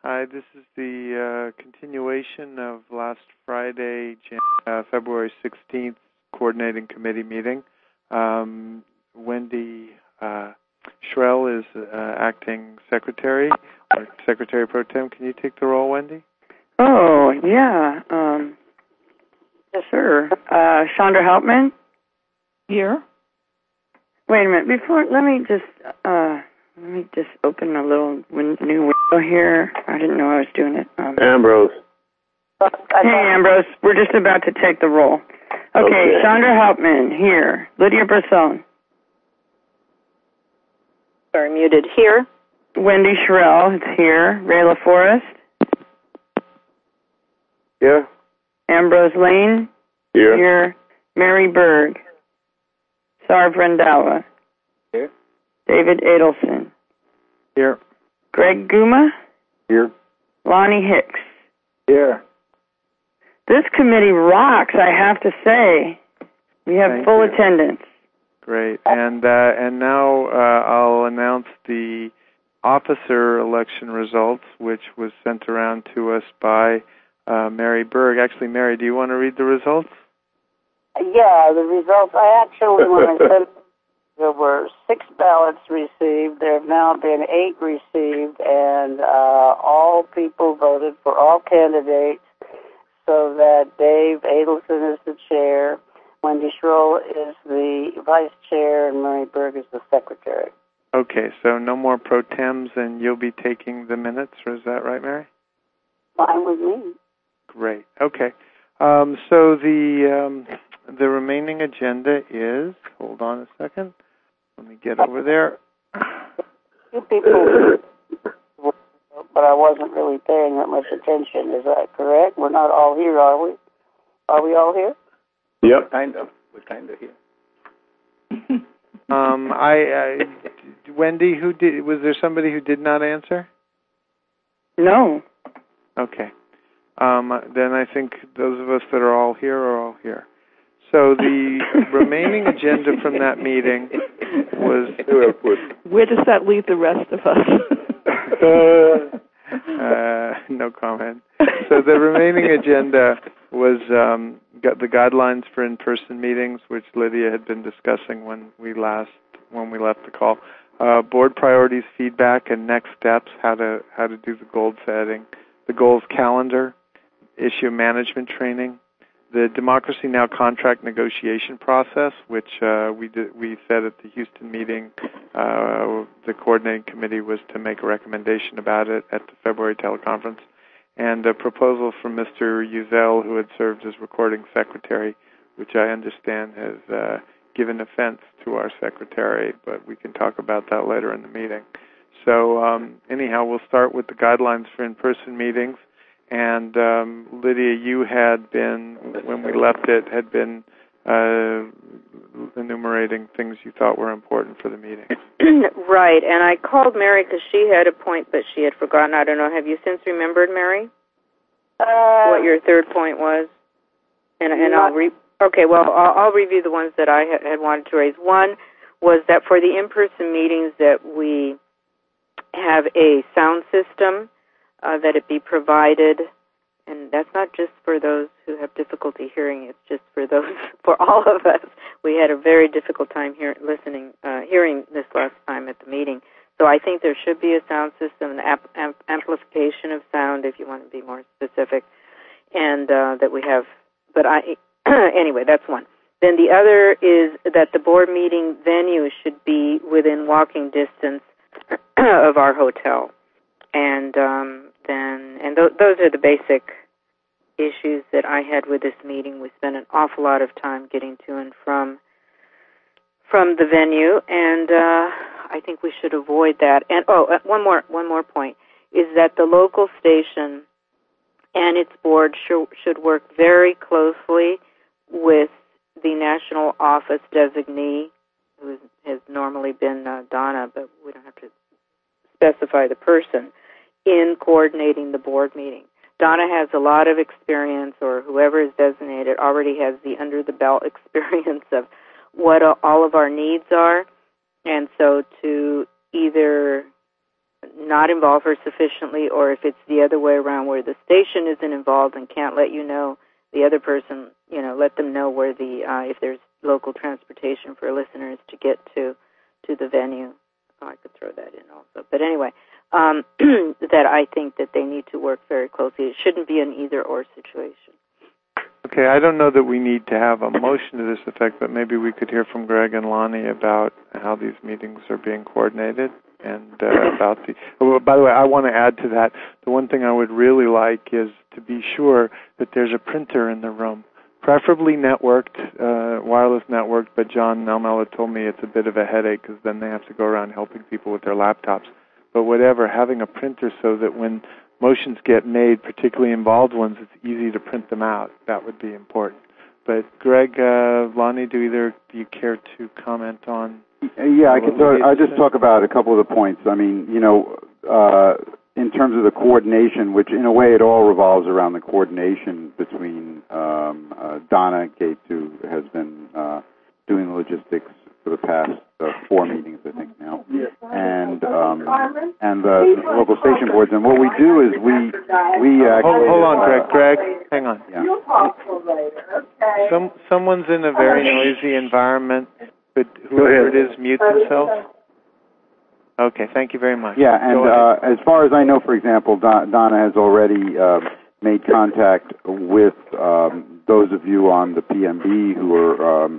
Hi, this is the continuation of last Friday, February 16th, coordinating committee meeting. Wendy Shrell is acting secretary, or secretary pro tem. Can you take the role, Wendy? Oh, yeah. Yes, sir. Chandra Hauptman? Here. Wait a minute. Let me just open a little new window here. I didn't know I was doing it. Ambrose. Hey, Ambrose. We're just about to take the roll. Okay. Chandra Hauptman, here. Lydia Brasone. Sorry, muted. Here. Wendy Shrell, it's here. Rayla Forrest. Here. Ambrose Lane. Here. Mary Berg. Sarv Randhawa. Here. David Adelson. Here. Greg Guma. Here. Lonnie Hicks. Here. This committee rocks, I have to say. We have full attendance. Great. And now I'll announce the officer election results, which was sent around to us by Mary Berg. Actually, Mary, do you want to read the results? Yeah, the results. I actually, when I said there were 6 ballots received, there have now been 8 received, and all people voted for all candidates, so that Dave Adelson is the chair, Wendy Shrell is the vice chair, and Mary Berg is the secretary. Okay, so no more pro tems, and you'll be taking the minutes, or is that right, Mary? Fine with me. Great. Okay. So the remaining agenda is, hold on a second, let me get over there. You people, but I wasn't really paying that much attention. Is that correct? We're not all here, are we? Are we all here? Yep, kind of. We're kind of here. Wendy, was there somebody who did not answer? No. Okay. Then I think those of us that are all here. So the remaining agenda from that meeting was... Where does that leave the rest of us? No comment. So the remaining agenda was got the guidelines for in-person meetings, which Lydia had been discussing when we left the call. Board priorities, feedback, and next steps. How to do the goal setting, the goals calendar, issue management training, the Democracy Now! Contract negotiation process, which we said at the Houston meeting, the coordinating committee was to make a recommendation about it at the February teleconference, and a proposal from Mr. Uzel, who had served as recording secretary, which I understand has given offense to our secretary, but we can talk about that later in the meeting. So anyhow, we'll start with the guidelines for in-person meetings. And Lydia, you had been, when we left it, had been enumerating things you thought were important for the meeting. Right, and I called Mary because she had a point, but she had forgotten. I don't know. Have you since remembered, Mary, what your third point was? And I'll I'll review the ones that I had wanted to raise. One was that for the in-person meetings that we have a sound system, that it be provided, and that's not just for those who have difficulty hearing, it's just for all of us. We had a very difficult time hearing this last time at the meeting. So I think there should be a sound system, an amplification of sound, if you want to be more specific, and that we have, anyway, that's one. Then the other is that the board meeting venue should be within walking distance of our hotel. And those are the basic issues that I had with this meeting. We spent an awful lot of time getting to and from the venue, and I think we should avoid that. And one more point is that the local station and its board should work very closely with the national office designee, who has normally been Donna, but we don't have to specify the person, in coordinating the board meeting. Donna has a lot of experience, or whoever is designated already has the under-the-belt experience of what all of our needs are, and so to either not involve her sufficiently, or if it's the other way around where the station isn't involved and can't let you know, the other person, let them know where if there's local transportation for listeners to get to the venue. Oh, I could throw that in also. But anyway, that I think that they need to work very closely. It shouldn't be an either-or situation. Okay, I don't know that we need to have a motion to this effect, but maybe we could hear from Greg and Lonnie about how these meetings are being coordinated and about the... Oh, by the way, I want to add to that, the one thing I would really like is to be sure that there's a printer in the room, preferably networked, wireless networked, but John Melmella told me it's a bit of a headache because then they have to go around helping people with their laptops. But whatever, having a printer so that when motions get made, particularly involved ones, it's easy to print them out. That would be important. But Greg, Lonnie, do you care to comment on? Yeah, I'll just talk about a couple of the points. I mean, in terms of the coordination, which in a way it all revolves around the coordination between Donna Gates, who has been doing the logistics for the past 4 meetings, I think now, and the local station boards. And what we do is we hold on, Greg, hang on. Yeah. You'll talk to later, okay? Someone's in a very noisy environment, but whoever it is, mute themselves. Okay, thank you very much. Yeah, and as far as I know, for example, Donna has already made contact with those of you on the PMB who are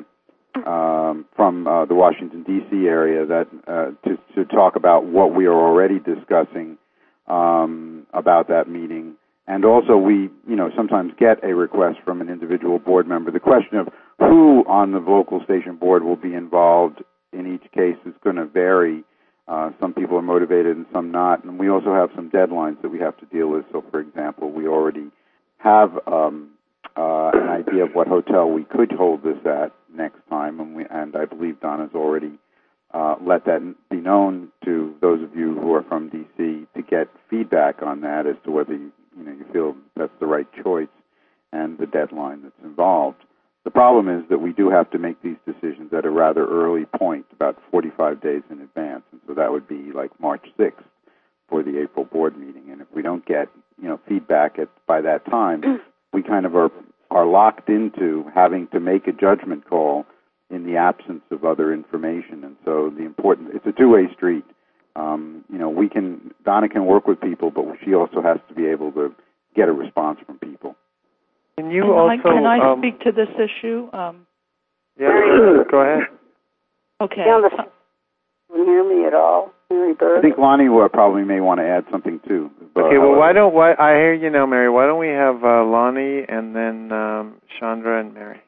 from the Washington, D.C. area to talk about what we are already discussing about that meeting. And also we, sometimes get a request from an individual board member. The question of who on the local station board will be involved in each case is going to vary. Some people are motivated and some not. And we also have some deadlines that we have to deal with. So, for example, we already have an idea of what hotel we could hold this at next time, and I believe Donna's already let that be known to those of you who are from D.C. to get feedback on that as to whether you feel that's the right choice and the deadline that's involved. The problem is that we do have to make these decisions at a rather early point, about 45 days in advance, and so that would be like March 6th for the April board meeting. And if we don't get feedback by that time, we kind of are locked into having to make a judgment call in the absence of other information. And so it's a two-way street. Donna can work with people, but she also has to be able to get a response from people. Can I speak to this issue? Yeah, go ahead. Okay. Can you hear me at all, Mary Bird? I think Lonnie probably may want to add something too. Okay, well, I hear you now, Mary. Why don't we have Lonnie and then Chandra and Mary?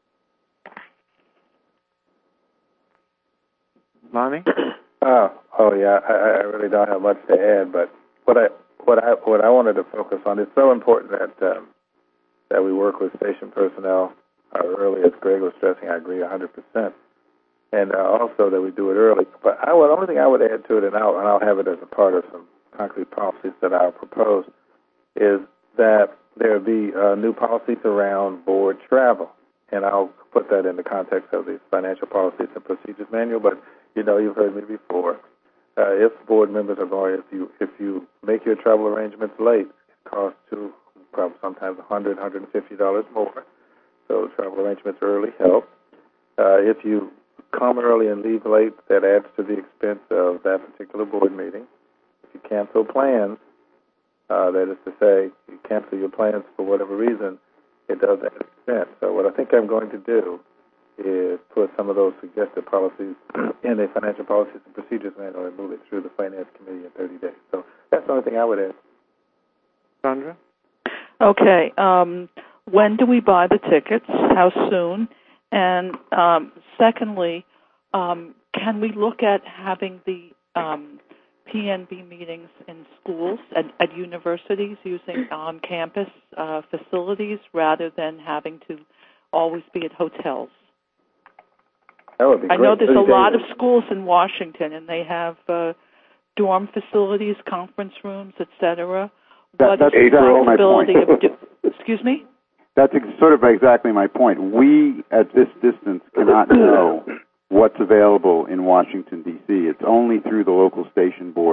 Lonnie? Yeah. I really don't have much to add, but what I wanted to focus on, it's so important that we work with station personnel early, as Greg was stressing. I agree 100%. And also that we do it early. But the only thing I would add to it, and I'll have it as a part of some concrete policies that I'll propose, is that there be new policies around board travel. And I'll put that in the context of the Financial Policies and Procedures Manual. But, you've heard me before. If board members are going, if you make your travel arrangements late, it costs probably sometimes $100, $150 more. So travel arrangements early help. If you come early and leave late, that adds to the expense of that particular board meeting. If you cancel plans, that is to say, you cancel your plans for whatever reason, it does add expense. So what I think I'm going to do is put some of those suggested policies in a Financial Policies and Procedures Manual and move it through the Finance Committee in 30 days. So that's the only thing I would add. Sandra? Okay. When do we buy the tickets? How soon? And secondly, can we look at having the PNB meetings in schools, at universities, using on-campus facilities rather than having to always be at hotels? That would be great. I know there's a lot of schools in Washington, and they have dorm facilities, conference rooms, etc. That's exactly my point. Excuse me? That's sort of exactly my point. We, at this distance, cannot know what's available in Washington, D.C. It's only through the local station board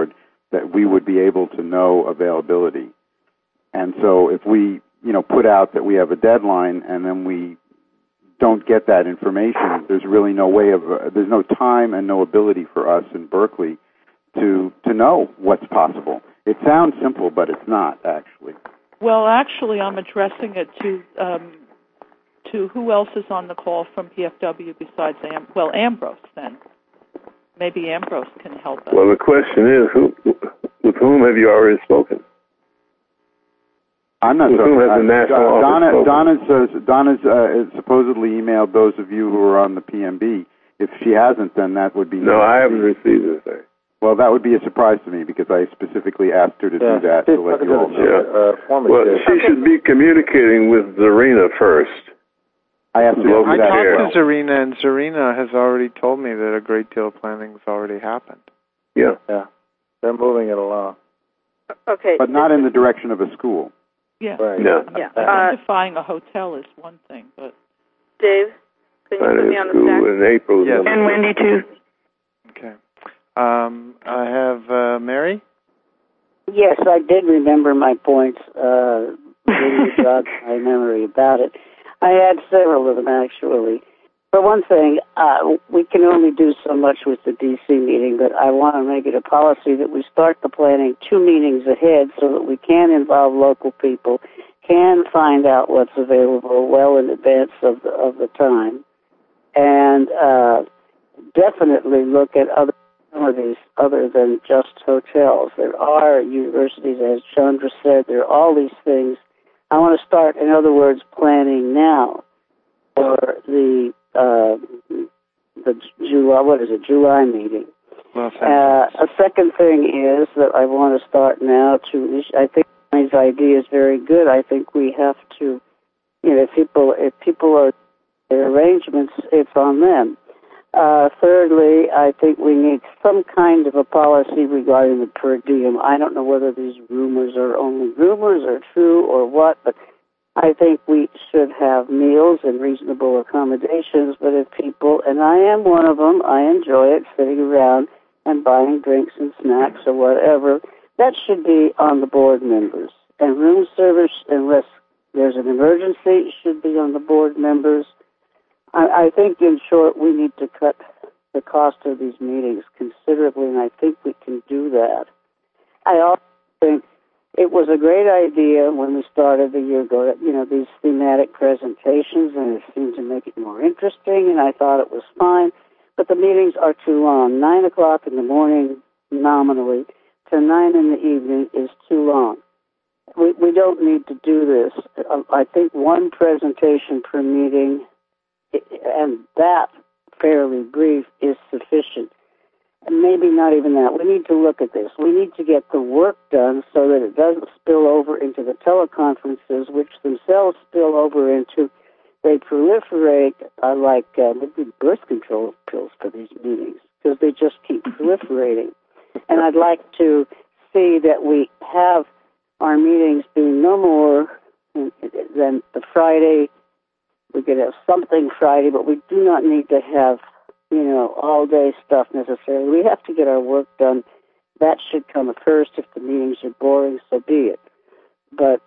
that we would be able to know availability. And so if we, put out that we have a deadline and then we don't get that information, there's really no way there's no time and no ability for us in Berkeley to know what's possible. It sounds simple, but it's not, actually. Well, actually, I'm addressing it to who else is on the call from PFW besides Ambrose, then. Maybe Ambrose can help us. Well, the question is, with whom have you already spoken? I'm not with talking whom has the national office Donna's supposedly emailed those of you who are on the PMB. If she hasn't, then that would be... No, I haven't received anything. Well, that would be a surprise to me because I specifically asked her to do that to let you all know. Well, she should be communicating with Zarina first. I have to I talked to Zarina, and Zarina has already told me that a great deal of planning has already happened. Yeah. They're moving it along. Okay. But not in the direction of a school. Yeah. Right. Yeah. Identifying a hotel is one thing, but... Dave, can you put me on the stack? In April. Yes. And Wendy, too. Okay. I have Mary? Yes, I did remember my points. Really jogged my memory about it. I had several of them, actually. For one thing, we can only do so much with the D.C. meeting, but I want to make it a policy that we start the planning 2 meetings ahead so that we can involve local people, can find out what's available well in advance of the time, and definitely look at other facilities other than just hotels. There are universities, as Chandra said, there are all these things. I want to start, in other words, planning now for the July meeting. A second thing is that I want to start now I think his idea is very good. I think we have to, if people are their arrangements, it's on them. Thirdly, I think we need some kind of a policy regarding the per diem. I don't know whether these rumors are only rumors or true or what, but I think we should have meals and reasonable accommodations, but if people, and I am one of them, I enjoy it, sitting around and buying drinks and snacks or whatever, that should be on the board members. And room service, unless there's an emergency, should be on the board members. I think, in short, we need to cut the cost of these meetings considerably, and I think we can do that. I also think it was a great idea when we started a year ago, these thematic presentations, and it seemed to make it more interesting, and I thought it was fine. But the meetings are too long. 9 o'clock in the morning, nominally, to 9 in the evening is too long. We don't need to do this. I think one presentation per meeting, and that fairly brief, is sufficient. And maybe not even that. We need to look at this. We need to get the work done so that it doesn't spill over into the teleconferences, which themselves spill over into, they proliferate like maybe birth control pills for these meetings, because they just keep proliferating. And I'd like to see that we have our meetings being no more than the Friday. We could have something Friday, but we do not need to have, all-day stuff necessarily. We have to get our work done. That should come first. If the meetings are boring, so be it. But,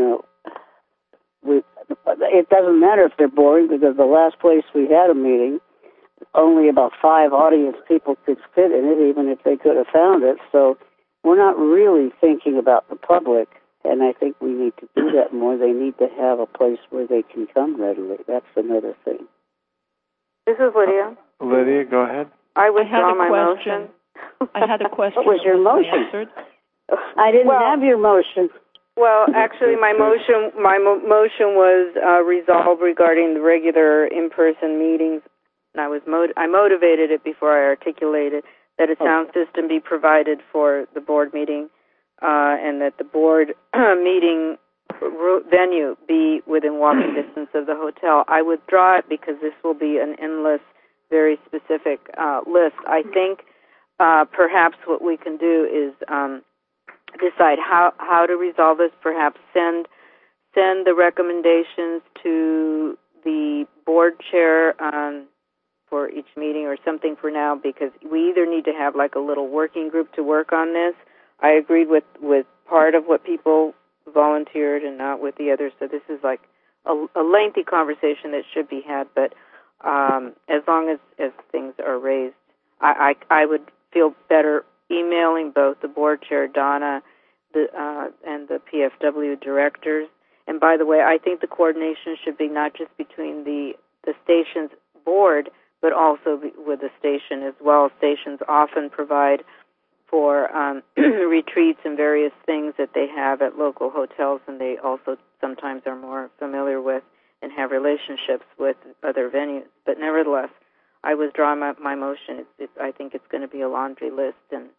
it doesn't matter if they're boring, because the last place we had a meeting, only about 5 audience people could fit in it, even if they could have found it. So we're not really thinking about the public. And I think we need to do that more. They need to have a place where they can come readily. That's another thing. This is Lydia. Lydia, go ahead. I withdraw my motion. I had a question. What was your motion? Answered. I didn't have your motion. Well, actually, my motion was resolved regarding the regular in-person meetings, and I motivated it before I articulated that a sound system be provided for the board meeting. And that the board meeting venue be within walking distance of the hotel. I withdraw it because this will be an endless, very specific list. I think perhaps what we can do is decide how to resolve this. Perhaps send the recommendations to the board chair for each meeting or something for now, because we either need to have like a little working group to work on this, I agreed with part of what people volunteered and not with the others. So this is like a lengthy conversation that should be had. But as long as things are raised, I would feel better emailing both the board chair, Donna, and the PFW directors. And by the way, I think the coordination should be not just between the station's board, but also with the station as well. Stations often provide for retreats and various things that they have at local hotels, and they also sometimes are more familiar with and have relationships with other venues. But nevertheless, I withdraw my motion. I think it's going to be a laundry list and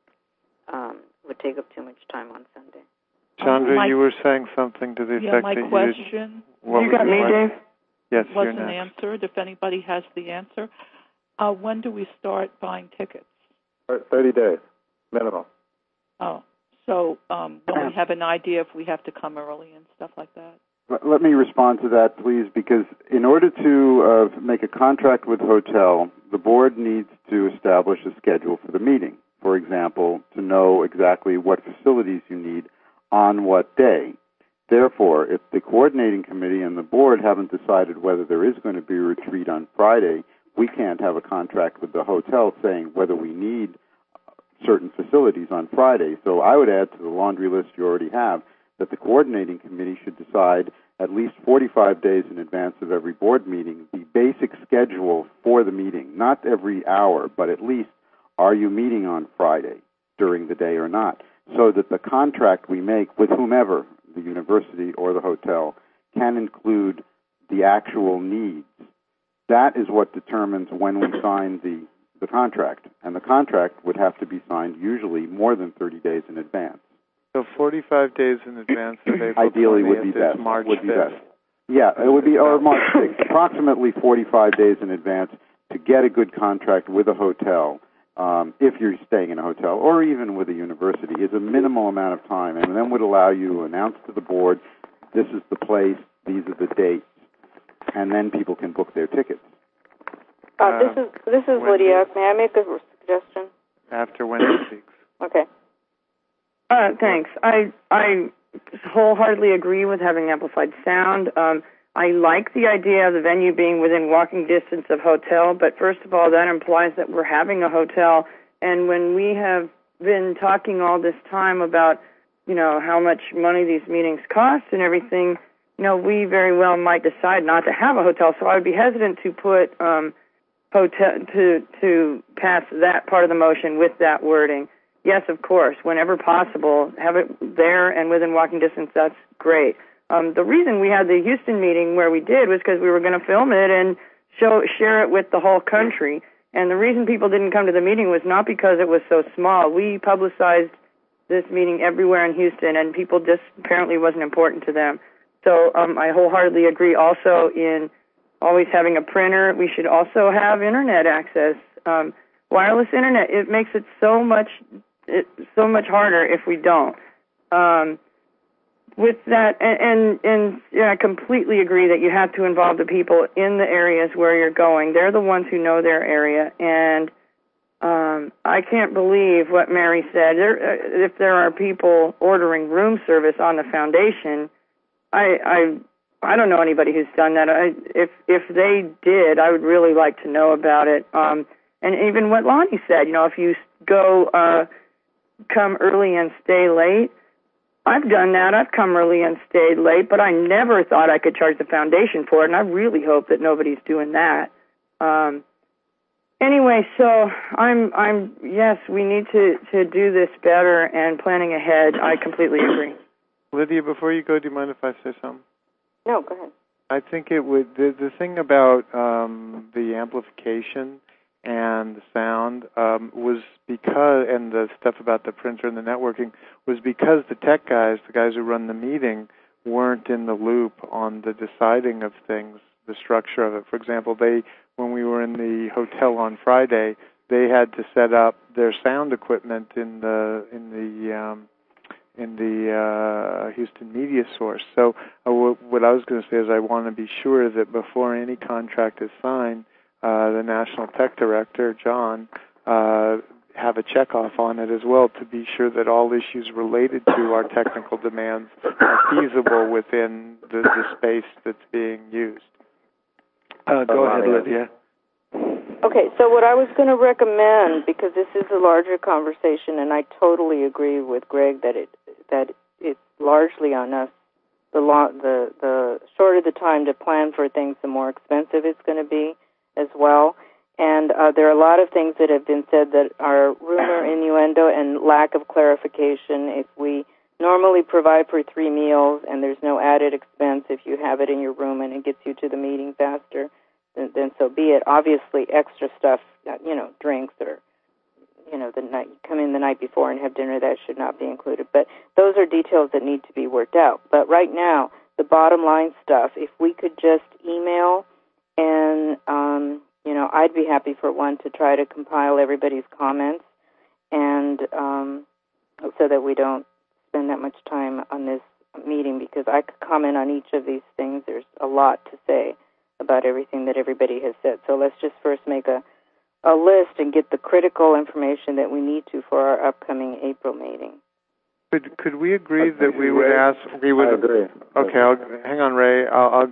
would take up too much time on Sunday. Chandra, you were saying something to the effect my that question. You got me, Dave? Yes, wasn't answered. If anybody has the answer, when do we start buying tickets? 30 days, minimum. Oh, so when we have an idea if we have to come early and stuff like that? Let me respond to that, please, because in order to make a contract with hotel, the board needs to establish a schedule for the meeting. For example, to know exactly what facilities you need on what day. Therefore, if the coordinating committee and the board haven't decided whether there is going to be a retreat on Friday, we can't have a contract with the hotel saying whether we need certain facilities on Friday. So I would add to the laundry list you already have that the coordinating committee should decide at least 45 days in advance of every board meeting the basic schedule for the meeting, not every hour, but at least are you meeting on Friday during the day or not, so that the contract we make with whomever, the university or the hotel, can include the actual needs. That is what determines when we sign the contract, and the contract would have to be signed usually more than 30 days in advance. So 45 days in advance of April ideally 20th would be best. March would be 5th. best. Yeah, it would be, or March 6th, approximately 45 days in advance to get a good contract with a hotel, if you're staying in a hotel, or even with a university, is a minimal amount of time, and then would allow you to announce to the board, this is the place, these are the dates, and then people can book their tickets. This is Lydia. May I make a suggestion? After Wendy speaks. Okay. Thanks. I wholeheartedly agree with having amplified sound. I like the idea of the venue being within walking distance of hotel, but first of all, that implies that we're having a hotel. And when we have been talking all this time about, how much money these meetings cost and everything, we very well might decide not to have a hotel. So I would be hesitant to put hotel to pass that part of the motion with that wording. Yes, of course, whenever possible, have it there and within walking distance. That's great. The reason we had the Houston meeting where we did was because we were going to film it and share it with the whole country. And the reason people didn't come to the meeting was not because it was so small. We publicized this meeting everywhere in Houston, and people just apparently wasn't important to them. So I wholeheartedly agree also in always having a printer. We should also have Internet access. Wireless Internet, it makes it so much harder if we don't. With that, and I completely agree that you have to involve the people in the areas where you're going. They're the ones who know their area, and I can't believe what Mary said. If there are people ordering room service on the foundation, I don't know anybody who's done that. If they did, I would really like to know about it. And even what Lonnie said, if you go come early and stay late, I've done that. I've come early and stayed late, but I never thought I could charge the foundation for it, and I really hope that nobody's doing that. Anyway, so yes, we need to do this better and planning ahead. I completely agree. Lydia, before you go, do you mind if I say something? No, go ahead. I think it would, the thing about the amplification and the sound was because, and the stuff about the printer and the networking, was because the tech guys, the guys who run the meeting, weren't in the loop on the deciding of things, the structure of it. For example, when we were in the hotel on Friday, they had to set up their sound equipment in the Houston Media Source. So what I was going to say is I want to be sure that before any contract is signed, the National Tech Director, John, have a checkoff on it as well to be sure that all issues related to our technical demands are feasible within the space that's being used. Go ahead, Lydia. Okay, so what I was going to recommend, because this is a larger conversation, and I totally agree with Greg that it's largely on us. The shorter the time to plan for things, the more expensive it's going to be as well. And there are a lot of things that have been said that are rumor, innuendo, and lack of clarification. If we normally provide for 3 meals and there's no added expense if you have it in your room and it gets you to the meeting faster, then so be it. Obviously, extra stuff, drinks or, the night, come in the night before and have dinner, that should not be included. But those are details that need to be worked out. But right now, the bottom line stuff, if we could just email and, I'd be happy for one to try to compile everybody's comments and so that we don't spend that much time on this meeting, because I could comment on each of these things. There's a lot to say about everything that everybody has said. So let's just first make a list and get the critical information that we need to for our upcoming April meeting. Could we agree that we would ask? We would. I agree. Okay, hang on, Ray. I'll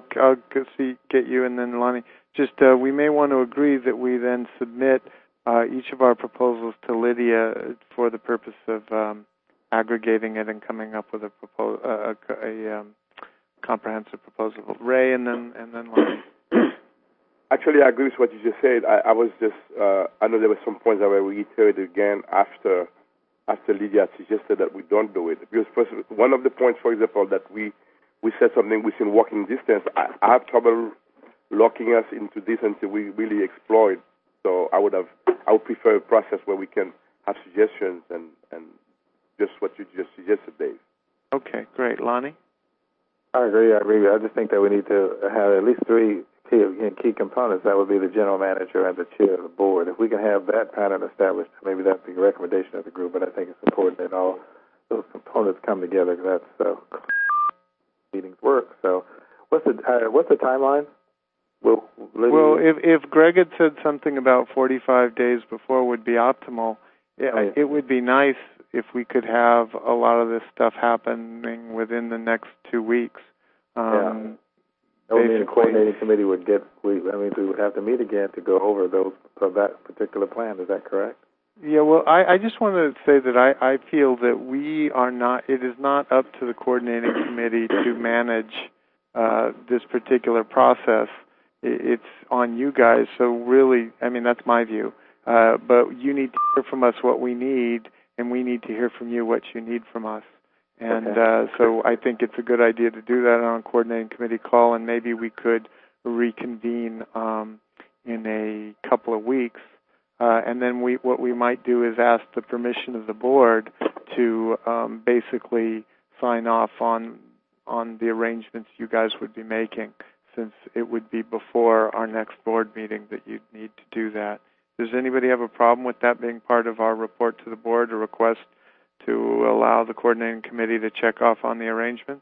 get you, and then Lonnie. Just we may want to agree that we then submit each of our proposals to Lydia for the purpose of aggregating it and coming up with a comprehensive proposal. Ray, and then Lonnie. Actually, I agree with what you just said. I was just, I know there were some points that were reiterated again after Lydia suggested that we don't do it. Because first, one of the points, for example, that we said something within walking distance, I have trouble locking us into this until we really explore it. So I would prefer a process where we can have suggestions and just what you just suggested, Dave. Okay, great. Lonnie? I agree. I just think that we need to have at least 3 key components. That would be the general manager and the chair of the board. If we can have that pattern established, maybe that's the recommendation of the group, but I think it's important that all those components come together. That's meetings work. So what's the timeline? Well, if Greg had said something about 45 days before would be optimal, it would be nice if we could have a lot of this stuff happening within the next 2 weeks. The coordinating committee we would have to meet again to go over that particular plan. Is that correct? Yeah, well, I just want to say that I feel that it is not up to the coordinating committee to manage this particular process. It's on you guys. So really, that's my view. But you need to hear from us what we need, and we need to hear from you what you need from us. And so I think it's a good idea to do that on a coordinating committee call, and maybe we could reconvene in a couple of weeks. And then what we might do is ask the permission of the board to basically sign off on the arrangements you guys would be making, since it would be before our next board meeting that you'd need to do that. Does anybody have a problem with that being part of our report to the board, a request to allow the coordinating committee to check off on the arrangements?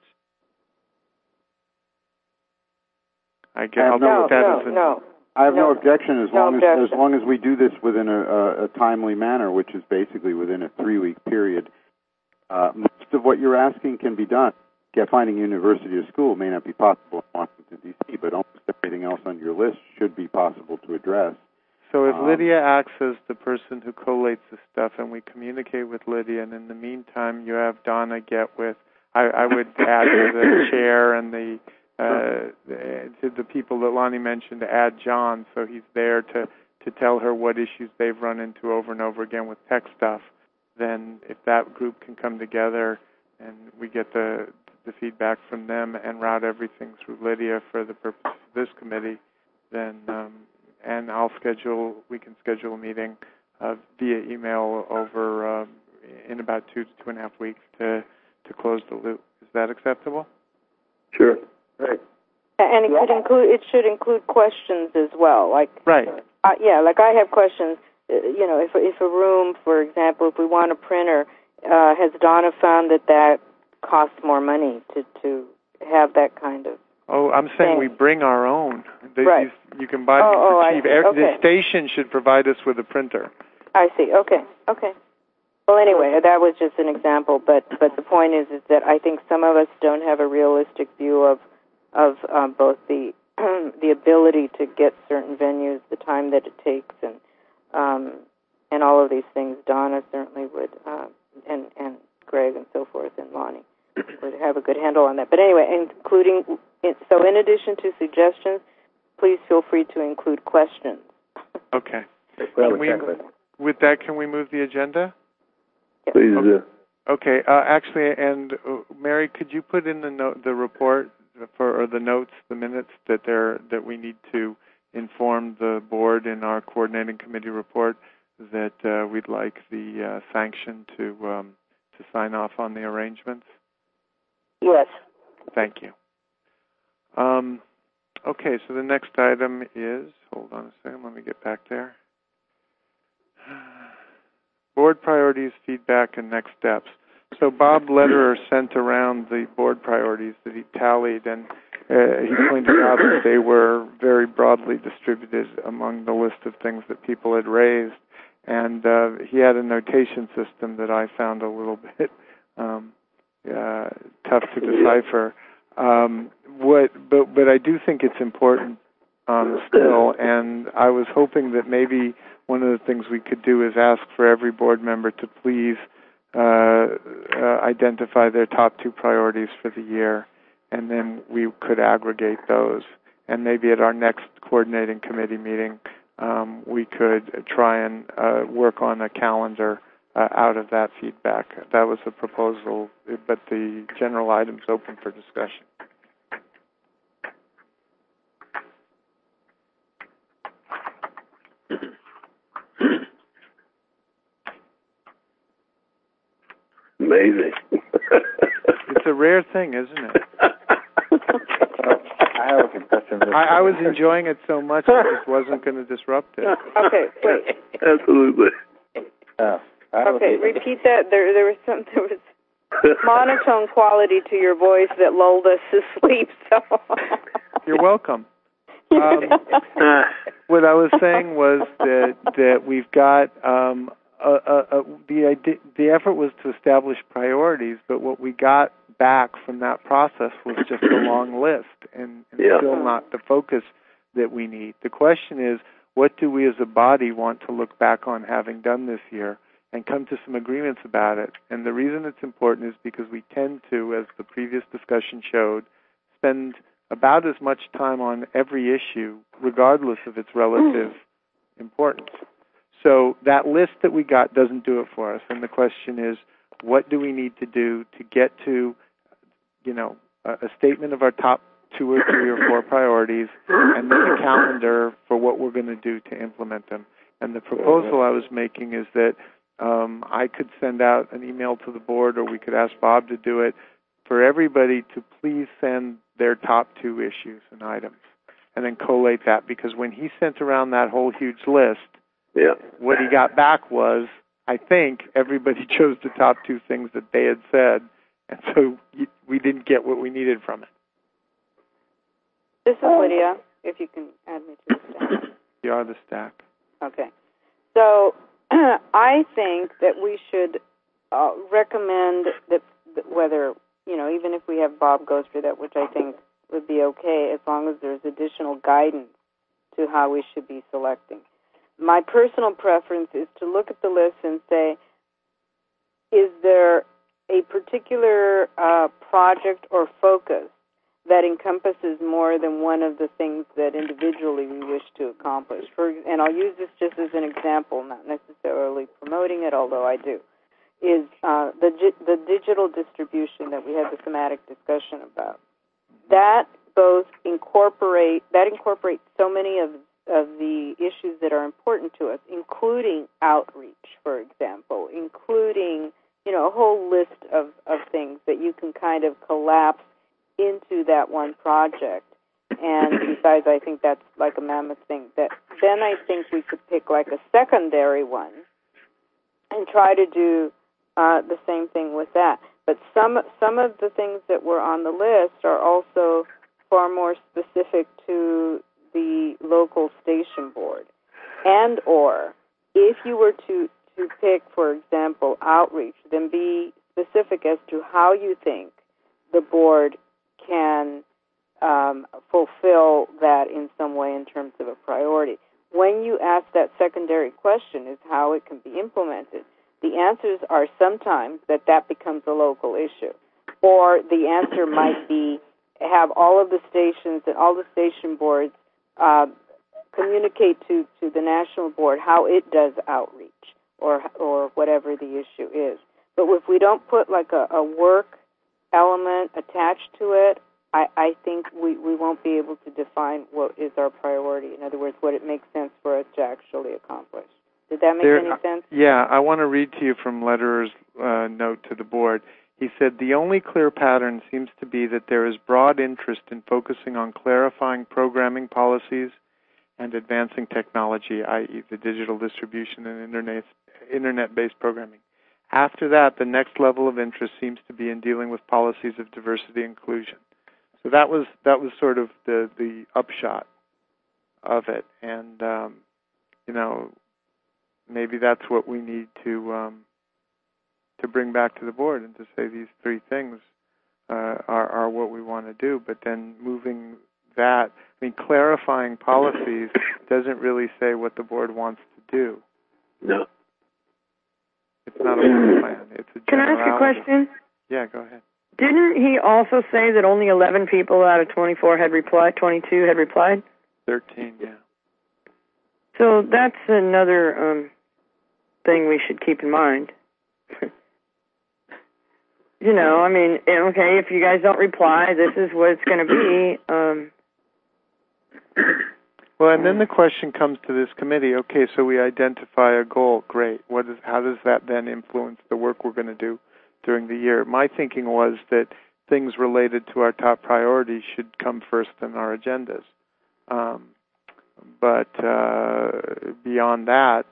I have no objection as long as we do this within a timely manner, which is basically within a 3-week period. Most of what you're asking can be done. Finding university or school may not be possible in Washington, D.C., but almost everything else on your list should be possible to address. So if Lydia acts as the person who collates the stuff and we communicate with Lydia, and in the meantime you have Donna get with, I would add to the chair and to the people that Lonnie mentioned, to add John, so he's there to tell her what issues they've run into over and over again with tech stuff. Then if that group can come together and we get the feedback from them and route everything through Lydia for the purpose of this committee, then and we can schedule a meeting via email over in about 2 to 2.5 weeks to close the loop. Is that acceptable? Sure. Right. And it should include questions as well. Right. Like I have questions. If a room, for example, if we want a printer, has Donna found that costs more money to have that kind of? Oh, I'm saying we bring our own. Right. You can buy them for cheap. The station should provide us with a printer. I see. Okay. Well, anyway, that was just an example, but the point is that I think some of us don't have a realistic view of both the the ability to get certain venues, the time that it takes, and all of these things. Donna certainly would, and Greg and so forth, and Lonnie would have a good handle on that. But anyway, so in addition to suggestions, please feel free to include questions. Okay. With that, can we move the agenda? Yes. Please. Okay. Actually, and Mary, could you put in the report or the notes, the minutes that we need to inform the board in our coordinating committee report that we'd like the sanction to sign off on the arrangements? Yes. Thank you. Okay, so the next item is, hold on a second, let me get back there. Board priorities, feedback, and next steps. So Bob Lederer sent around the board priorities that he tallied, and he pointed out that they were very broadly distributed among the list of things that people had raised. And he had a notation system that I found a little bit tough to decipher. But I do think it's important still, and I was hoping that maybe one of the things we could do is ask for every board member to please identify their top 2 priorities for the year, and then we could aggregate those. And maybe at our next coordinating committee meeting, we could try and work on a calendar out of that feedback. That was the proposal, but the general item's open for discussion. Amazing. It's a rare thing, isn't it? I have a confession. I was enjoying it so much I just wasn't going to disrupt it. Okay, wait. Absolutely. Okay, repeat that. There was monotone quality to your voice that lulled us to sleep. So. You're welcome. What I was saying was that we've got the effort was to establish priorities, but what we got back from that process was just a long list and still not the focus that we need. The question is, what do we as a body want to look back on having done this year and come to some agreements about it? And the reason it's important is because we tend to, as the previous discussion showed, spend about as much time on every issue, regardless of its relative importance. So that list that we got doesn't do it for us. And the question is, what do we need to do to get to, a statement of our top 2 or 3 or 4 priorities, and then a calendar for what we're going to do to implement them. And the proposal I was making is that I could send out an email to the board, or we could ask Bob to do it, for everybody to please send their top 2 issues and items, and then collate that. Because when he sent around that whole huge list, what he got back was, I think, everybody chose the top 2 things that they had said, and so we didn't get what we needed from it. This is Lydia, if you can add me to the stack. You are the stack. Okay. So I think that we should recommend that whether, even if we have Bob go through that, which I think would be okay, as long as there's additional guidance to how we should be selecting. My personal preference is to look at the list and say, is there a particular project or focus that encompasses more than one of the things that individually we wish to accomplish? And I'll use this just as an example, not necessarily promoting it, although I do, is the digital distribution that we had the thematic discussion about. That incorporates so many of the issues that are important to us, including outreach, for example, including, a whole list of things that you can kind of collapse into that one project. And besides, I think that's like a mammoth thing. Then I think we could pick like a secondary one and try to do the same thing with that. But some of the things that were on the list are also far more specific to the local station board, and or if you were to pick, for example, outreach, then be specific as to how you think the board can fulfill that in some way in terms of a priority. When you ask that secondary question is how it can be implemented, the answers are sometimes that becomes a local issue. Or the answer might be have all of the stations and all the station boards communicate to the national board how it does outreach or whatever the issue is. But if we don't put like a work element attached to it, I think we won't be able to define what is our priority. In other words, what it makes sense for us to actually accomplish. Did that make any sense? Yeah, I want to read to you from Lederer's note to the board. He said, the only clear pattern seems to be that there is broad interest in focusing on clarifying programming policies and advancing technology, i.e. the digital distribution and internet-based programming. After that, the next level of interest seems to be in dealing with policies of diversity and inclusion. So that was sort of the upshot of it, and maybe that's what we need to bring back to the board and to say these three things are what we want to do. But then moving that, clarifying policies doesn't really say what the board wants to do. No. It's not a work plan. It's a generality. Can I ask a question? Yeah, go ahead. Didn't he also say that only 11 people out of 24 had replied, 22 had replied? 13, yeah. So that's another thing we should keep in mind. Okay, if you guys don't reply, this is what it's going to be. Well, and then the question comes to this committee, okay, so we identify a goal, great. How does that then influence the work we're going to do during the year? My thinking was that things related to our top priorities should come first in our agendas. But beyond that,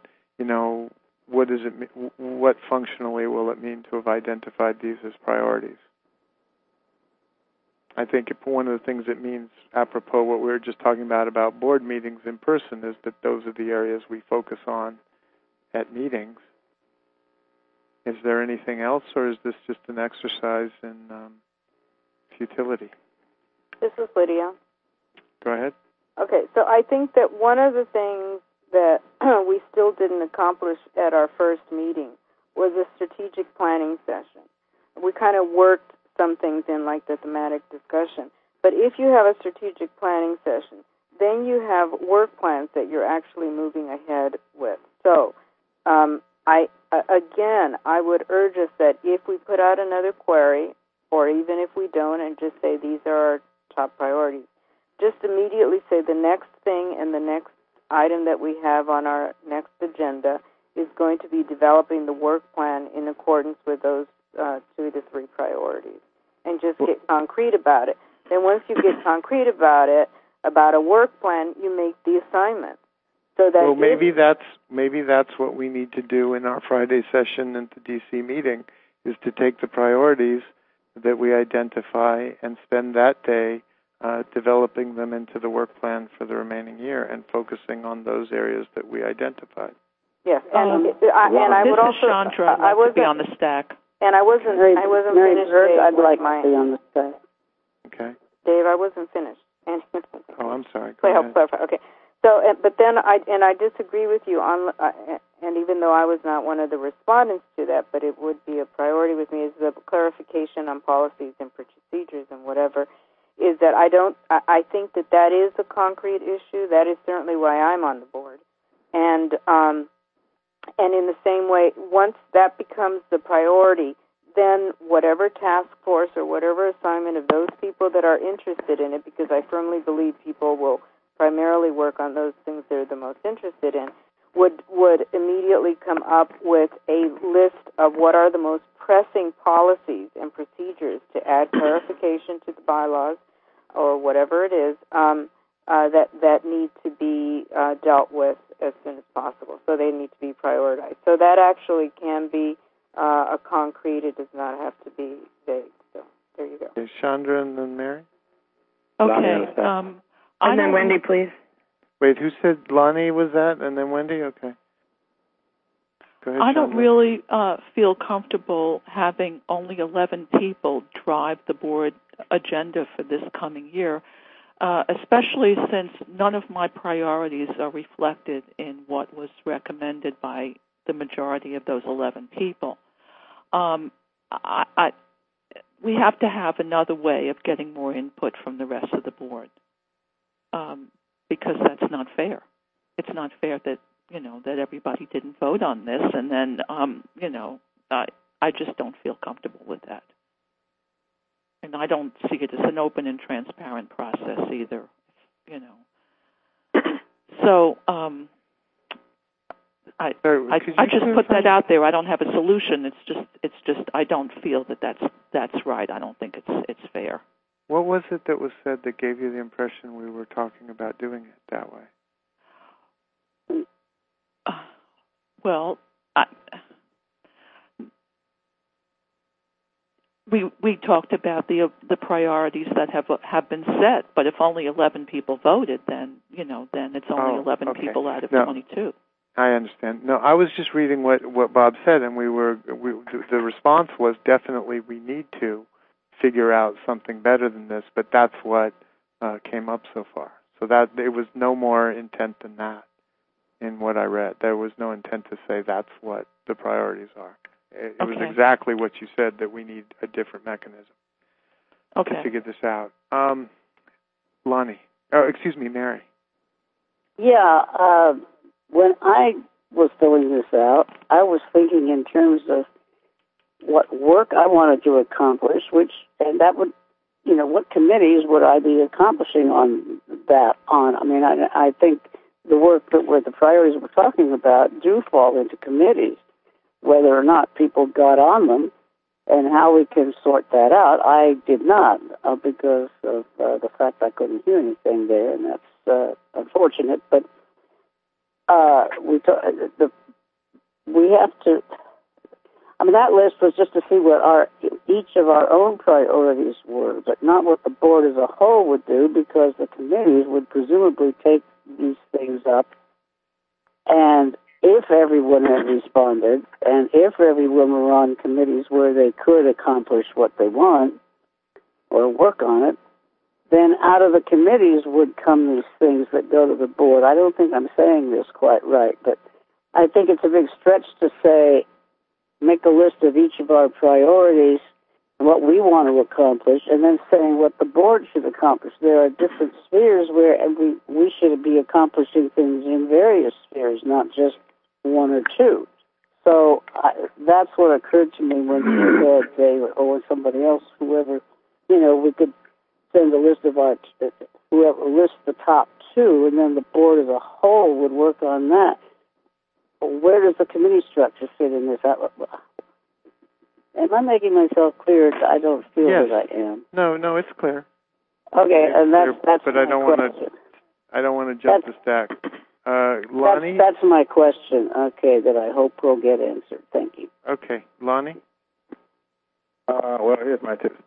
what functionally will it mean to have identified these as priorities? I think one of the things it means, apropos what we were just talking about board meetings in person, is that those are the areas we focus on at meetings. Is there anything else, or is this just an exercise in futility? This is Lydia. Go ahead. Okay, so I think that one of the things that we still didn't accomplish at our first meeting was a strategic planning session. We kind of worked some things in, like the thematic discussion. But if you have a strategic planning session, then you have work plans that you're actually moving ahead with. So, I would urge us that if we put out another query, or even if we don't, and just say these are our top priorities, just immediately say the next thing and the next item that we have on our next agenda is going to be developing the work plan in accordance with those 2 to 3 priorities, and just get concrete about it. Then once you get concrete about it, about a work plan, you make the assignment. So that maybe that's what we need to do in our Friday session at the DC meeting, is to take the priorities that we identify and spend that day developing them into the work plan for the remaining year and focusing on those areas that we identified. Yes, and I would also. Chandra, I wasn't be on the stack. And I wasn't Mary finished. Dave, I'd like to be on the stack. Okay. Dave, I wasn't finished. Oh, I'm sorry. Go ahead. Okay. So, but then I disagree with you on, and even though I was not one of the respondents to that, but it would be a priority with me, is the clarification on policies and procedures and whatever. Is that I think that is a concrete issue. That is certainly why I'm on the board, and in the same way, once that becomes the priority, then whatever task force or whatever assignment of those people that are interested in it, because I firmly believe people will primarily work on those things they're the most interested in, would immediately come up with a list of what are the most pressing policies and procedures to add clarification to the bylaws or whatever it is that need to be dealt with as soon as possible. So they need to be prioritized. So that actually can be a concrete. It does not have to be vague. So there you go. Okay, Chandra and then Mary? Okay. And then Wendy, please. Wait, who said Lonnie was that, and then Wendy? Okay. Go ahead, I don't Chandler. really feel comfortable having only 11 people drive the board agenda for this coming year, especially since none of my priorities are reflected in what was recommended by the majority of those 11 people. We have to have another way of getting more input from the rest of the board, because that's not fair. It's not fair that that everybody didn't vote on this, and then I just don't feel comfortable with that, and I don't see it as an open and transparent process either. So I just put that out there. I don't have a solution. It's just I don't feel that that's right. I don't think it's fair. What was it that was said that gave you the impression we were talking about doing it that way? Well, we talked about the priorities that have been set, but if only 11 people voted, then it's only 11 people out of 22. I understand. No, I was just reading what Bob said, and the response was definitely we need to figure out something better than this, but that's what came up so far. So that it was no more intent than that in what I read. There was no intent to say that's what the priorities are. It was exactly what you said, that we need a different mechanism to figure this out. Lonnie. Oh, excuse me, Mary. Yeah, when I was filling this out, I was thinking in terms of what work I wanted to accomplish, and that would, what committees would I be accomplishing on that on? I mean, I think the work where the priorities we're talking about do fall into committees, whether or not people got on them and how we can sort that out. I did not because of the fact I couldn't hear anything there, and that's unfortunate. But we have to. I mean, that list was just to see what each of our own priorities were, but not what the board as a whole would do, because the committees would presumably take these things up, and if everyone had responded, and if everyone were on committees where they could accomplish what they want or work on it, then out of the committees would come these things that go to the board. I don't think I'm saying this quite right, but I think it's a big stretch to say, make a list of each of our priorities and what we want to accomplish, and then saying what the board should accomplish. There are different spheres where we should be accomplishing things in various spheres, not just one or two. So that's what occurred to me when you said, Dave, or when somebody else, whoever, we could send a list of whoever lists the top two, and then the board as a whole would work on that. Where does the committee structure fit in this? Am I making myself clear? I don't feel that I am. No, it's clear. Okay, and that's but I don't want to. I don't want to jump the stack. Lonnie? That's my question, that I hope will get answered. Thank you. Okay. Lonnie? Well, here's my tip.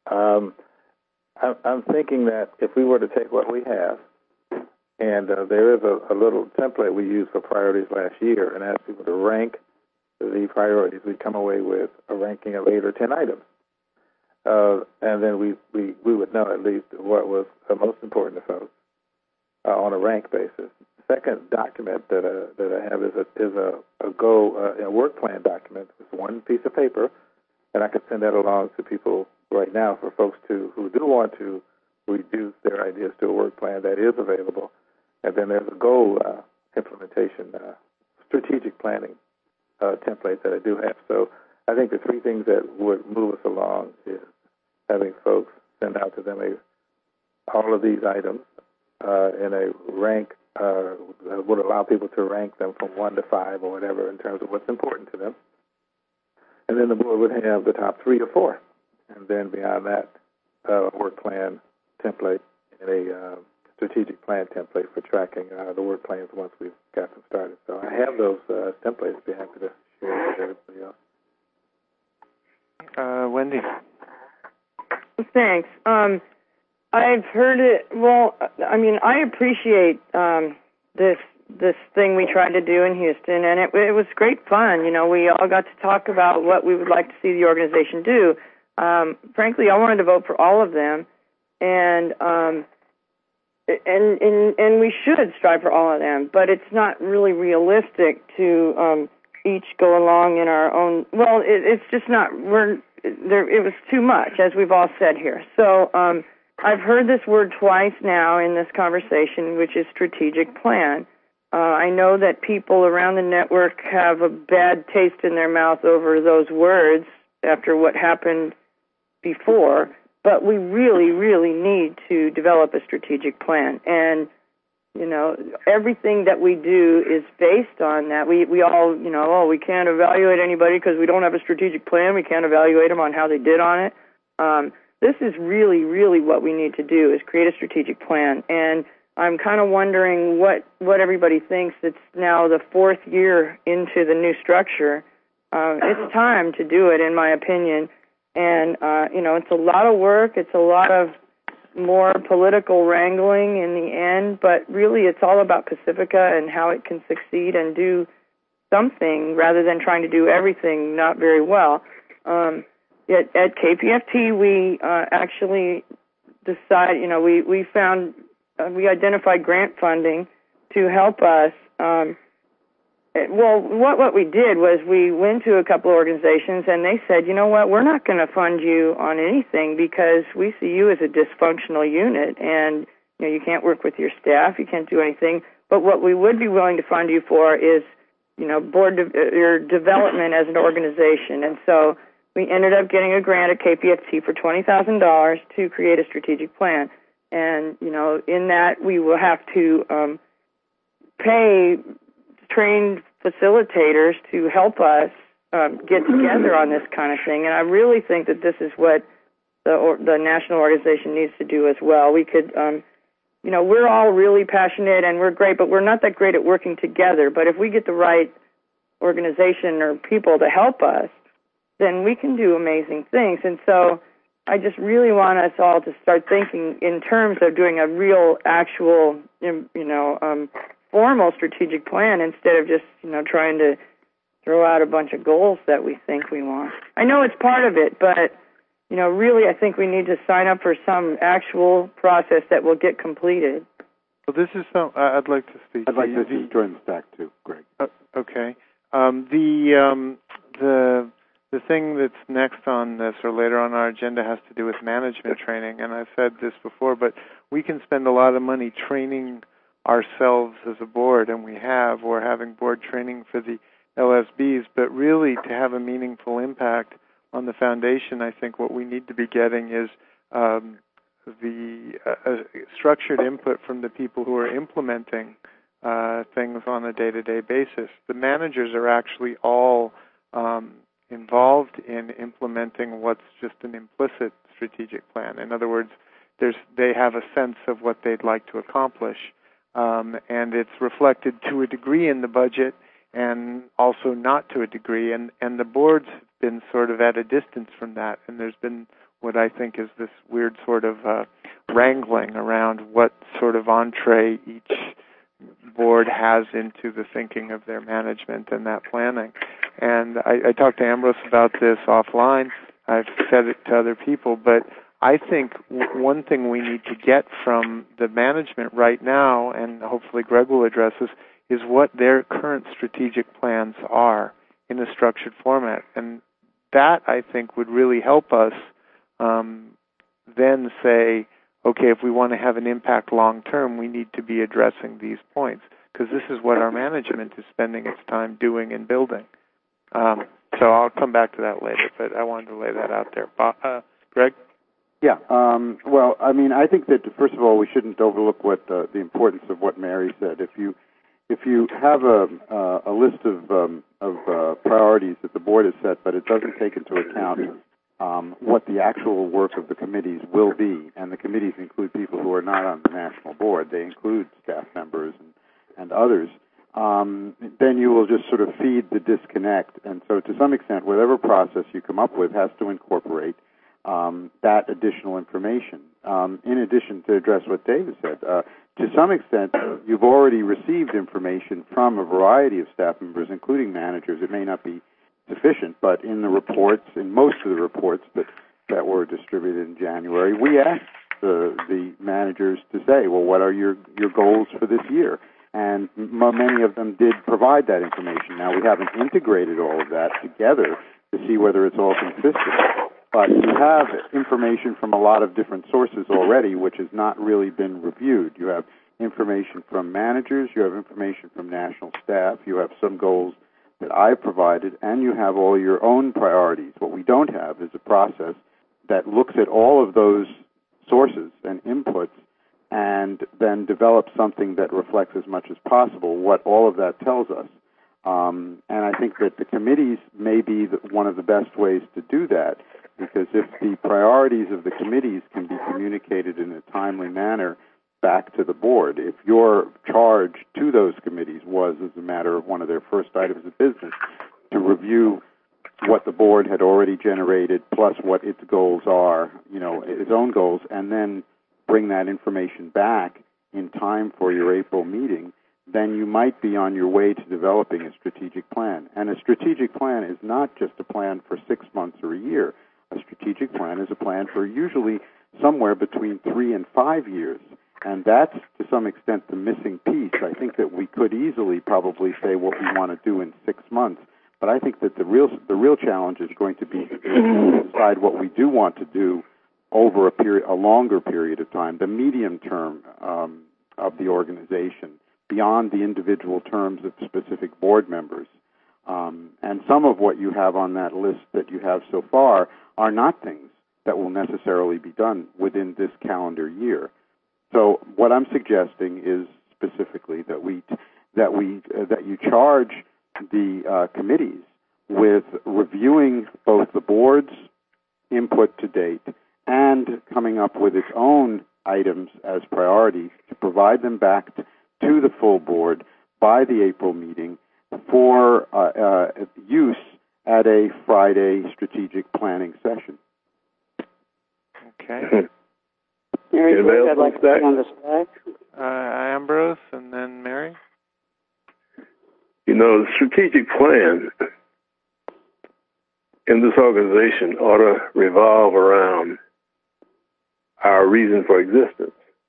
I'm thinking that if we were to take what we have, and there is a little template we used for priorities last year, and ask people to rank the priorities, we'd come away with a ranking of 8 or 10 items. And then we would know at least what was most important to folks on a rank basis. Second document that I have is a work plan document. It's one piece of paper, and I could send that along to people right now for folks who do want to reduce their ideas to a work plan that is available. And then there's a goal implementation, strategic planning template that I do have. So I think the three things that would move us along is having folks send out to them all of these items in a rank that would allow people to rank them from 1 to 5 or whatever in terms of what's important to them. And then the board would have the top 3 or 4. And then beyond that, a work plan template and a strategic plan template for tracking the work plans once we've got them started. So I have those templates. I'd be happy to share with everybody else. Wendy. Thanks. I've heard it. Well, I mean, I appreciate this this thing we tried to do in Houston, and it was great fun. You know, we all got to talk about what we would like to see the organization do. Frankly, I wanted to vote for all of them, and we should strive for all of them. But it's not really realistic to each go along in our own. Well, it's just not. It was too much, as we've all said here. So I've heard this word twice now in this conversation, which is strategic plan. I know that people around the network have a bad taste in their mouth over those words after what happened before, but we really, really need to develop a strategic plan. And, you know, everything that we do is based on that. We all, you know, we can't evaluate anybody because we don't have a strategic plan. We can't evaluate them on how they did on it. This is really, really what we need to do, is create a strategic plan. And I'm kind of wondering what everybody thinks. It's now the 4th year into the new structure. It's time to do it, in my opinion. And, you know, it's a lot of work. It's a lot of more political wrangling in the end. But really, it's all about Pacifica and how it can succeed and do something rather than trying to do everything not very well. At KPFT, we actually decided, you know, we found, we identified grant funding to help us. Well, what we did was we went to a couple of organizations and they said, you know what, we're not going to fund you on anything because we see you as a dysfunctional unit and, you know, you can't work with your staff, you can't do anything. But what we would be willing to fund you for is, you know, your development as an organization. And so we ended up getting a grant at KPFT for $20,000 to create a strategic plan. And, you know, in that we will have to pay trained facilitators to help us get together on this kind of thing. And I really think that this is what the national organization needs to do as well. We could, you know, we're all really passionate and we're great, but we're not that great at working together. But if we get the right organization or people to help us, then we can do amazing things. And so I just really want us all to start thinking in terms of doing a real, actual, you know, formal strategic plan instead of just, you know, trying to throw out a bunch of goals that we think we want. I know it's part of it, but, you know, really I think we need to sign up for some actual process that will get completed. Well, this is some. I'd like to speak. I'd like to just join the stack too, Greg. Okay. The thing that's next on this or later on our agenda has to do with management training, and I've said this before, but we can spend a lot of money training ourselves as a board, and we're having board training for the LSBs, but really to have a meaningful impact on the foundation, I think what we need to be getting is the structured input from the people who are implementing things on a day-to-day basis. The managers are actually all involved in implementing what's just an implicit strategic plan. In other words, they have a sense of what they'd like to accomplish, and it's reflected to a degree in the budget and also not to a degree. And the boards have been sort of at a distance from that, and there's been what I think is this weird sort of wrangling around what sort of entree each board has into the thinking of their management and that planning. And I talked to Ambrose about this offline. I've said it to other people, but I think one thing we need to get from the management right now, and hopefully Greg will address this, is what their current strategic plans are in a structured format. And that, I think, would really help us then say, okay, if we want to have an impact long term, we need to be addressing these points, because this is what our management is spending its time doing and building. So I'll come back to that later, but I wanted to lay that out there. Greg? Yeah. Well, I mean, I think that first of all, we shouldn't overlook what the importance of what Mary said. If you have a list of priorities that the board has set, but it doesn't take into account what the actual work of the committees will be, and the committees include people who are not on the national board, they include staff members and others, then you will just sort of feed the disconnect. And so to some extent, whatever process you come up with has to incorporate that additional information. In addition, to address what David said, to some extent, you've already received information from a variety of staff members, including managers. It may not be sufficient, but in the reports, in most of the reports that were distributed in January, we asked the managers to say, well, what are your goals for this year? And many of them did provide that information. Now, we haven't integrated all of that together to see whether it's all consistent. But you have information from a lot of different sources already, which has not really been reviewed. You have information from managers, you have information from national staff, you have some goals that I've provided, and you have all your own priorities. What we don't have is a process that looks at all of those sources and inputs and then develops something that reflects as much as possible what all of that tells us. And I think that the committees may be one of the best ways to do that, because if the priorities of the committees can be communicated in a timely manner back to the board, if your charge to those committees was, as a matter of one of their first items of business, to review what the board had already generated plus what its goals are, its own goals, and then bring that information back in time for your April meeting, then you might be on your way to developing a strategic plan. And a strategic plan is not just a plan for 6 months or a year. A strategic plan is a plan for usually somewhere between 3 and 5 years. And that's, to some extent, the missing piece. I think that we could easily probably say what we want to do in 6 months, but I think that the real challenge is going to be to decide what we do want to do over a longer period of time, the medium term of the organization, beyond the individual terms of specific board members. And some of what you have on that list that you have so far are not things that will necessarily be done within this calendar year. So what I'm suggesting is specifically that you charge the committees with reviewing both the board's input to date and coming up with its own items as priorities to provide them back to the full board by the April meeting for use at a Friday strategic planning session. Okay. Mary, I'd like to be on the stack. Ambrose, and then Mary. The strategic plan in this organization ought to revolve around our reason for existence.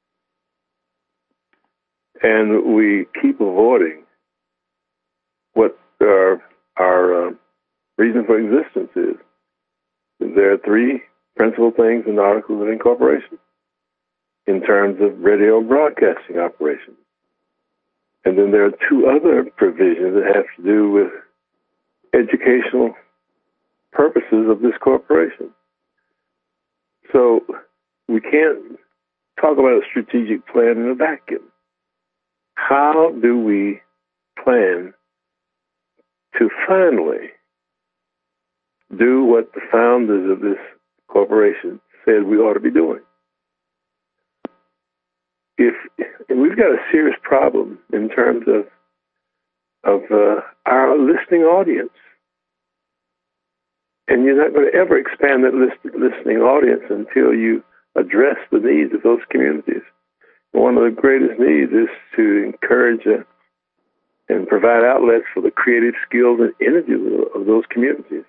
And we keep avoiding what our reason for existence is. There are 3 principal things in the Articles of Incorporation in terms of radio broadcasting operations. And then there are 2 other provisions that have to do with educational purposes of this corporation. So we can't talk about a strategic plan in a vacuum. How do we plan to finally do what the founders of this corporation said we ought to be doing? And we've got a serious problem in terms of our listening audience. And you're not going to ever expand that listening audience until you address the needs of those communities. One of the greatest needs is to encourage and provide outlets for the creative skills and energy of those communities.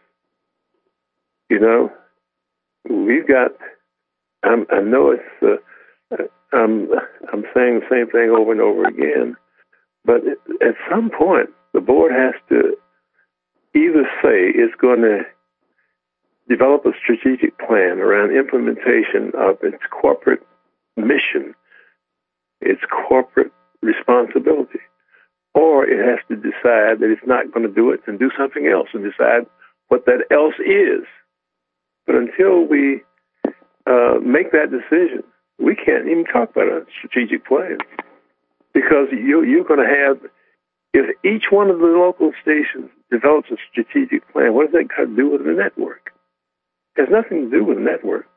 We've got, I know it's, I'm saying the same thing over and over again, but at some point, the board has to either say it's going to develop a strategic plan around implementation of its corporate mission, its corporate responsibility, or it has to decide that it's not going to do it and do something else and decide what that else is. But until we make that decision, we can't even talk about a strategic plan, because you're going to have, if each one of the local stations develops a strategic plan, what does that got to do with the network? It has nothing to do with the network.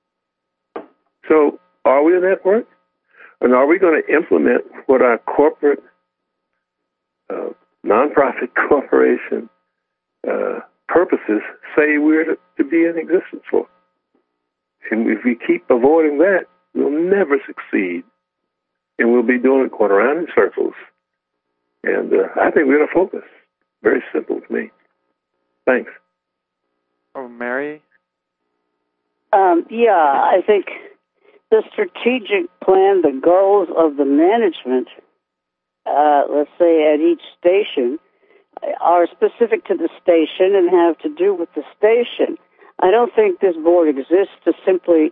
So are we a network? And are we going to implement what our corporate, nonprofit corporation purposes say we're to be in existence for? And if we keep avoiding that, we'll never succeed and we'll be going around in circles. And I think we're going to focus. Very simple to me. Thanks. Oh, Mary? Yeah, I think the strategic plan, the goals of the management, let's say at each station, are specific to the station and have to do with the station. I don't think this board exists to simply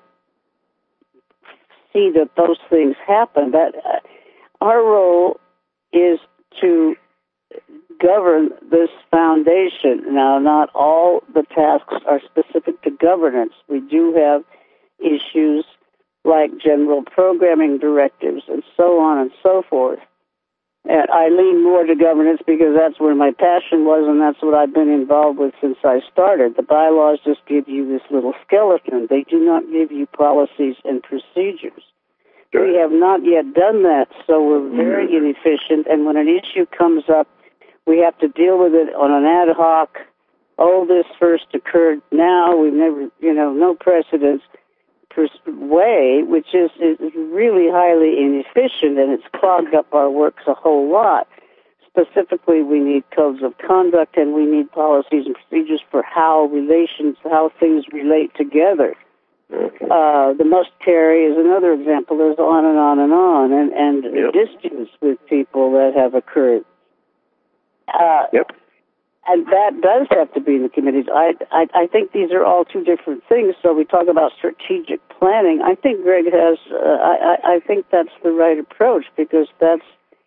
see that those things happen. That our role is to govern this foundation. Now, not all the tasks are specific to governance. We do have issues like general programming directives and so on and so forth. And I lean more to governance because that's where my passion was, and that's what I've been involved with since I started. The bylaws just give you this little skeleton. They do not give you policies and procedures. Sure. We have not yet done that, so we're very inefficient, and when an issue comes up, we have to deal with it on an ad hoc, this first occurred now, we've never, no precedence way, which is really highly inefficient, and it's clogged up our works a whole lot. Specifically, we need codes of conduct, and we need policies and procedures for how things relate together. Okay. The must carry is another example. There's on and on and on, and yep. Disputes with people that have occurred. Yep. And that does have to be in the committees. I think these are all two different things. So we talk about strategic planning. I think Greg has. I think that's the right approach because that's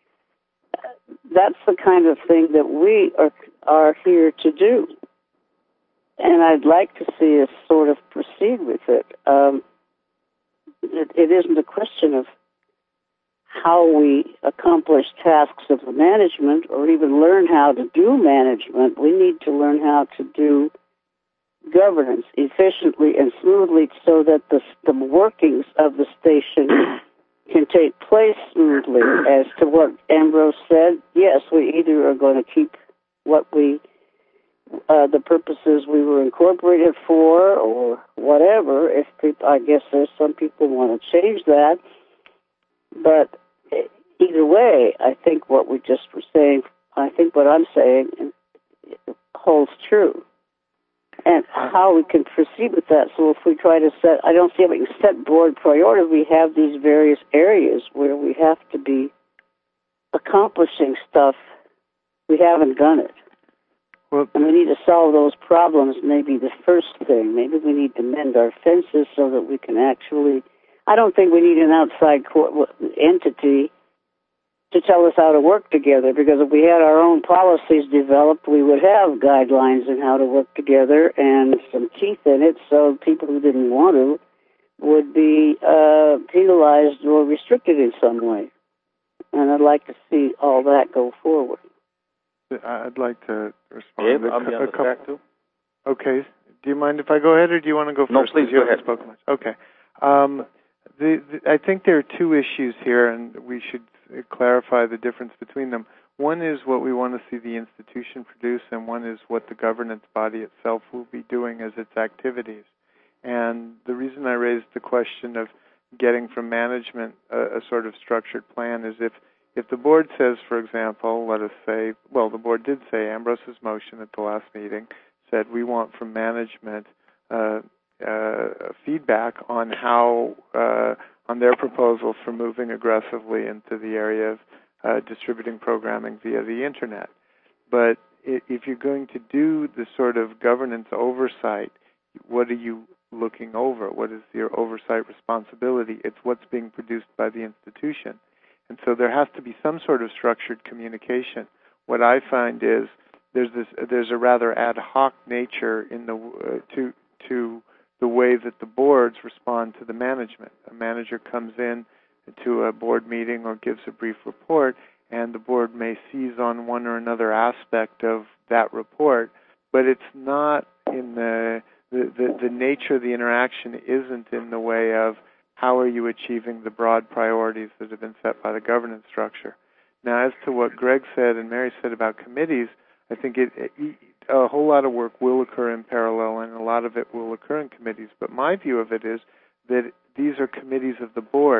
the kind of thing that we are here to do. And I'd like to see us sort of proceed with it. It isn't a question of how we accomplish tasks of the management or even learn how to do management. We need to learn how to do governance efficiently and smoothly so that the workings of the station can take place smoothly. As to what Ambrose said, yes, we either are going to keep what the purposes we were incorporated for or whatever. I guess there's some people want to change that. But either way, I think what we just were saying, I think what I'm saying holds true. And how we can proceed with that. So if we try to I don't see how we can set board priorities. We have these various areas where we have to be accomplishing stuff. We haven't done it. Well, and we need to solve those problems, maybe the first thing. Maybe we need to mend our fences so that we can actually... I don't think we need an outside entity to tell us how to work together, because if we had our own policies developed, we would have guidelines on how to work together and some teeth in it, so people who didn't want to would be penalized or restricted in some way. And I'd like to see all that go forward. I'd like to respond. Yeah, I'll be on the track too. Okay. Do you mind if I go ahead, or do you want to go first? No, please go ahead. Much? Okay. I think there are two issues here, and we should clarify the difference between them. One is what we want to see the institution produce, and one is what the governance body itself will be doing as its activities. And the reason I raised the question of getting from management a sort of structured plan is if the board says, for example, let us say, well, the board did say, Ambrose's motion at the last meeting said we want from management feedback on how on their proposals for moving aggressively into the area of distributing programming via the internet. But if you're going to do the sort of governance oversight, what are you looking over? What is your oversight responsibility? It's what's being produced by the institution. And so there has to be some sort of structured communication. What I find is there's a rather ad hoc nature in to the way that the boards respond to the management. A manager comes in to a board meeting or gives a brief report, and the board may seize on one or another aspect of that report, but it's not in the nature of the interaction isn't in the way of how are you achieving the broad priorities that have been set by the governance structure. Now, as to what Greg said and Mary said about committees, I think a whole lot of work will occur in parallel, and a lot of it will occur in committees. But my view of it is that these are committees of the board.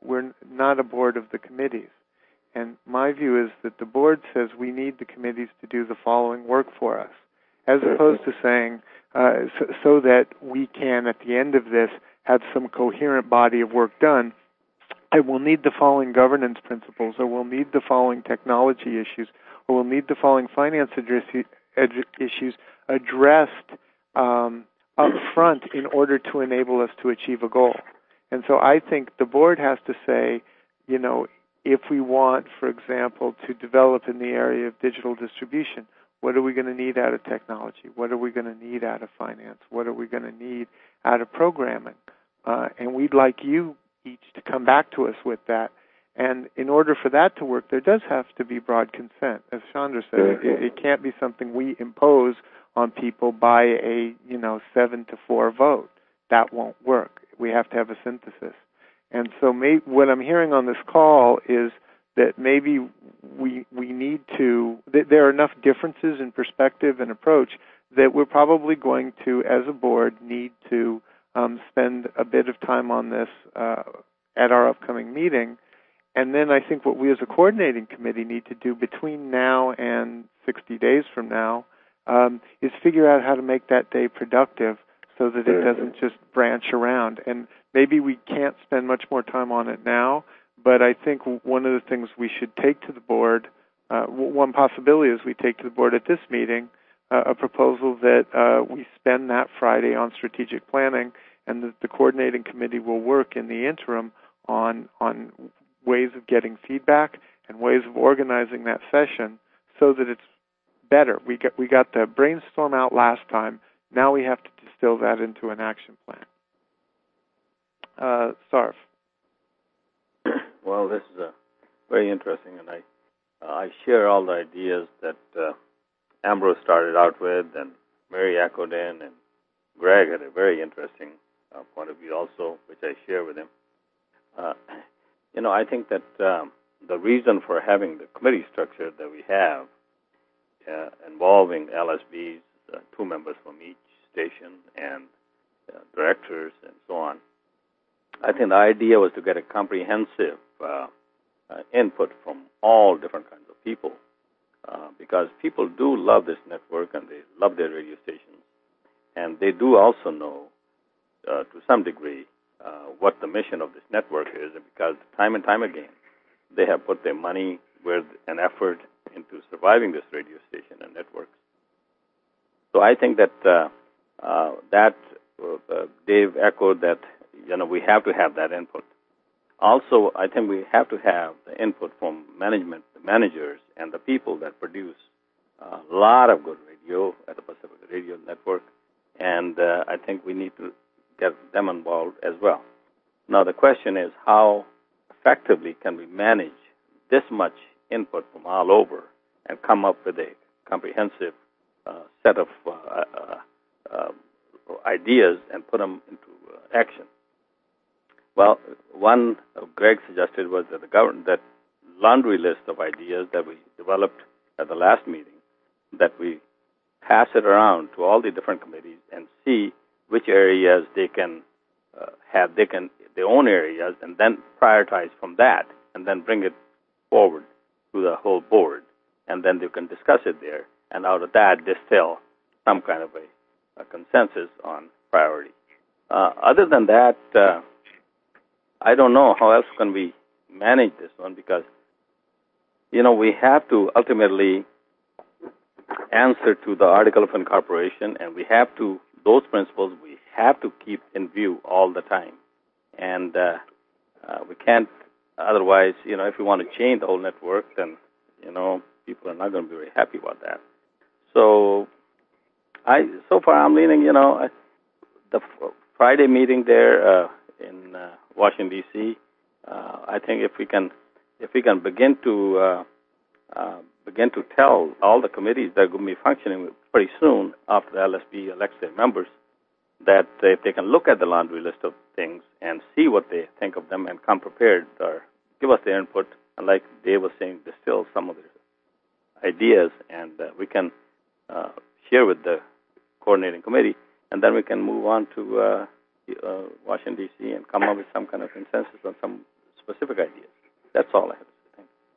we're not a board of the committees. And my view is that the board says we need the committees to do the following work for us, as opposed to saying so that we can, at the end of this, have some coherent body of work done. I will need the following governance principles, or we'll need the following technology issues, or we'll need the following finance issues addressed up front in order to enable us to achieve a goal. And so I think the board has to say, you know, if we want, for example, to develop in the area of digital distribution, what are we going to need out of technology? What are we going to need out of finance? What are we going to need out of programming? And we'd like you each to come back to us with that. And in order for that to work, there does have to be broad consent. As Chandra said, it can't be something we impose on people by a 7-4 vote. That won't work. We have to have a synthesis. And so what I'm hearing on this call is that maybe we need to, there are enough differences in perspective and approach that we're probably going to, as a board, need to spend a bit of time on this at our upcoming meeting. And then I think what we as a coordinating committee need to do between now and 60 days from now is figure out how to make that day productive so that it doesn't just branch around. And maybe we can't spend much more time on it now, but I think one of the things we should take to the board, one possibility is we take to the board at this meeting a proposal that we spend that Friday on strategic planning, and that the coordinating committee will work in the interim on ways of getting feedback and ways of organizing that session so that it's better. We got the brainstorm out last time. Now we have to distill that into an action plan. Sarv. Well, this is very interesting, and I share all the ideas that Ambrose started out with, and Mary echoed in, and Greg had a very interesting point of view also, which I share with him. I think that the reason for having the committee structure that we have, involving LSBs, 2 members from each station, and directors, and so on, I think the idea was to get a comprehensive input from all different kinds of people, because people do love this network and they love their radio stations, and they do also know, to some degree, what the mission of this network is, because time and time again, they have put their money and effort into surviving this radio station and networks. So I think that Dave echoed that, we have to have that input. Also, I think we have to have the input from management, the managers, and the people that produce a lot of good radio at the Pacific Radio Network, and I think we need to get them involved as well. Now, the question is, how effectively can we manage this much input from all over and come up with a comprehensive set of ideas and put them into action? Well, one Greg suggested was that that laundry list of ideas that we developed at the last meeting, that we pass it around to all the different committees and see which areas they can have their own areas, and then prioritize from that, and then bring it forward to the whole board, and then they can discuss it there, and out of that distill some kind of a consensus on priority. Other than that, I don't know how else can we manage this one, because we have to ultimately answer to the Article of Incorporation, and we have to, those principles we have to keep in view all the time. And we can't, otherwise, if we want to change the whole network, then, people are not going to be very happy about that. So far I'm leaning, the Friday meeting there in Washington, D.C., I think if we can begin to tell all the committees that are going to be functioning pretty soon after the LSB elects their members, that if they can look at the laundry list of things and see what they think of them and come prepared or give us their input, and like Dave was saying, distill some of their ideas, and we can share with the coordinating committee, and then we can move on to Washington, D.C. and come up with some kind of consensus on some specific ideas. That's all I have to say.